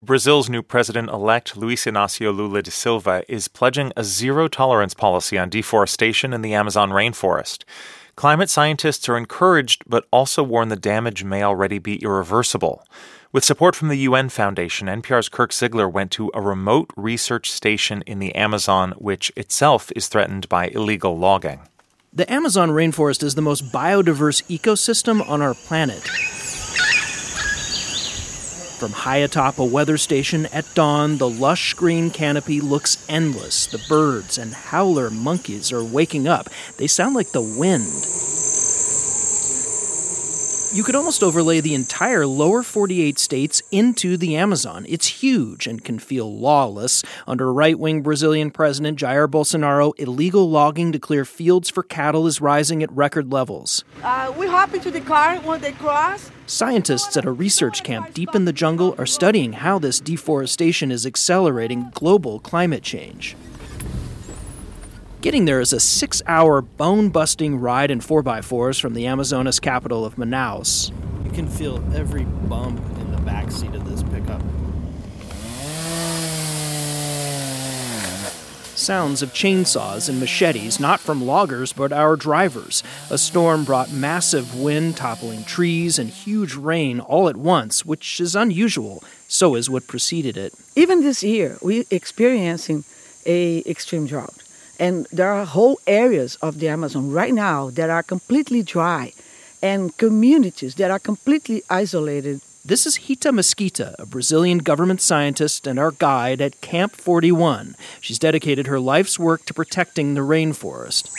Brazil's new president-elect, Luiz Inácio Lula da Silva, is pledging a zero-tolerance policy on deforestation in the Amazon rainforest. Climate scientists are encouraged, but also warn the damage may already be irreversible. With support from the UN Foundation, NPR's Kirk Ziegler went to a remote research station in the Amazon, which itself is threatened by illegal logging. The Amazon rainforest is the most biodiverse ecosystem on our planet. From high atop a weather station at dawn, the lush green canopy looks endless. The birds and howler monkeys are waking up. They sound like the wind. You could almost overlay the entire lower 48 states into the Amazon. It's huge and can feel lawless. Under right-wing Brazilian President Jair Bolsonaro, illegal logging to clear fields for cattle is rising at record levels. We hop into the car when they cross. Scientists at a research camp deep in the jungle are studying how this deforestation is accelerating global climate change. Getting there is a 6-hour bone-busting ride in 4x4s from the Amazonas capital of Manaus. You can feel every bump in the backseat of this pickup. Sounds of chainsaws and machetes, not from loggers, but our drivers. A storm brought massive wind, toppling trees, and huge rain all at once, which is unusual. So is what preceded it. Even this year, we're experiencing an extreme drought. And there are whole areas of the Amazon right now that are completely dry and communities that are completely isolated. This is Rita Mesquita, a Brazilian government scientist and our guide at Camp 41. She's dedicated her life's work to protecting the rainforest.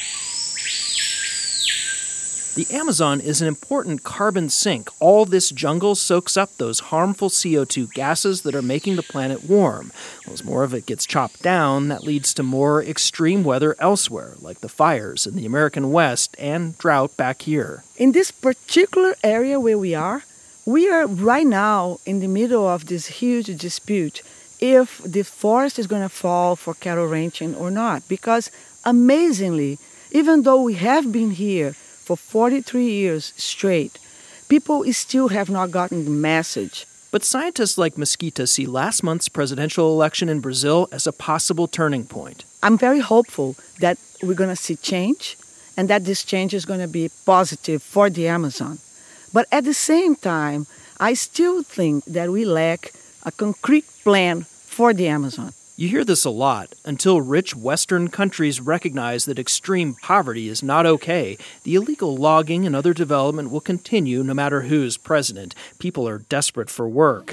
The Amazon is an important carbon sink. All this jungle soaks up those harmful CO2 gases that are making the planet warm. Well, as more of it gets chopped down, that leads to more extreme weather elsewhere, like the fires in the American West and drought back here. In this particular area where we are right now in the middle of this huge dispute if the forest is going to fall for cattle ranching or not. Because amazingly, even though we have been here for 43 years straight, people still have not gotten the message. But scientists like Mesquita see last month's presidential election in Brazil as a possible turning point. I'm very hopeful that we're going to see change and that this change is going to be positive for the Amazon. But at the same time, I still think that we lack a concrete plan for the Amazon. You hear this a lot. Until rich Western countries recognize that extreme poverty is not okay, the illegal logging and other development will continue no matter who's president. People are desperate for work.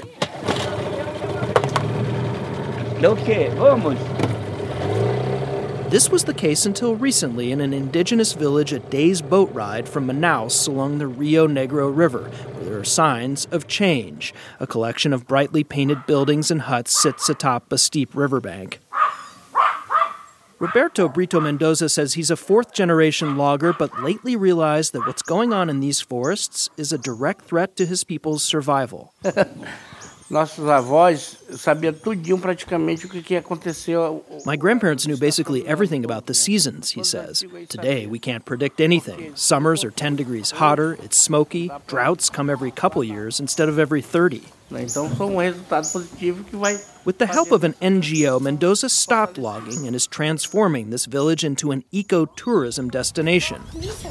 This was the case until recently in an indigenous village a day's boat ride from Manaus along the Rio Negro River, where there are signs of change. A collection of brightly painted buildings and huts sits atop a steep riverbank. Roberto Brito Mendoza says he's a fourth-generation logger, but lately realized that what's going on in these forests is a direct threat to his people's survival. Nossos avós sabiam tudinho praticamente o que aconteceu. My grandparents knew basically everything about the seasons, he says. Today, we can't predict anything. Summers are 10 degrees hotter, it's smoky, droughts come every couple years instead of every 30. Então, foi resultado positivo que vai. With the help of an NGO, Mendoza stopped logging and is transforming this village into an eco-tourism destination.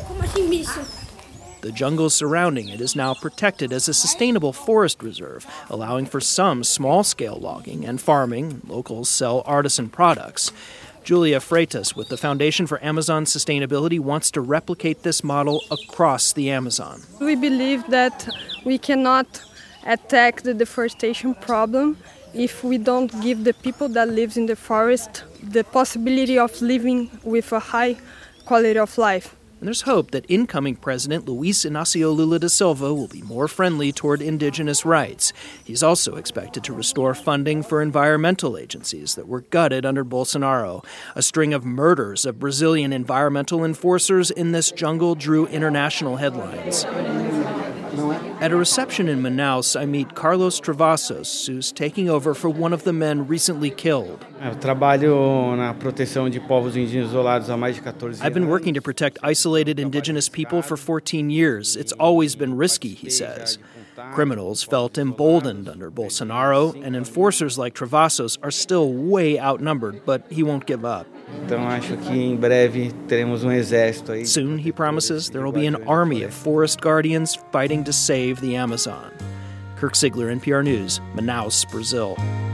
The jungle surrounding it is now protected as a sustainable forest reserve, allowing for some small-scale logging and farming. Locals sell artisan products. Julia Freitas with the Foundation for Amazon Sustainability wants to replicate this model across the Amazon. We believe that we cannot attack the deforestation problem if we don't give the people that live in the forest the possibility of living with a high quality of life. And there's hope that incoming President Luiz Inácio Lula da Silva will be more friendly toward indigenous rights. He's also expected to restore funding for environmental agencies that were gutted under Bolsonaro. A string of murders of Brazilian environmental enforcers in this jungle drew international headlines. At a reception in Manaus, I meet Carlos Travassos, who's taking over for one of the men recently killed. Eu trabalho na proteção de povos indígenas isolados há mais de 14 anos. I've been working to protect isolated indigenous people for 14 years. It's always been risky, he says. Criminals felt emboldened under Bolsonaro, and enforcers like Travassos are still way outnumbered, but he won't give up. Então acho que em breve teremos exército aí. Soon, he promises, there will be an army of forest guardians fighting to save the Amazon. Kirk Siegler, NPR News, Manaus, Brazil.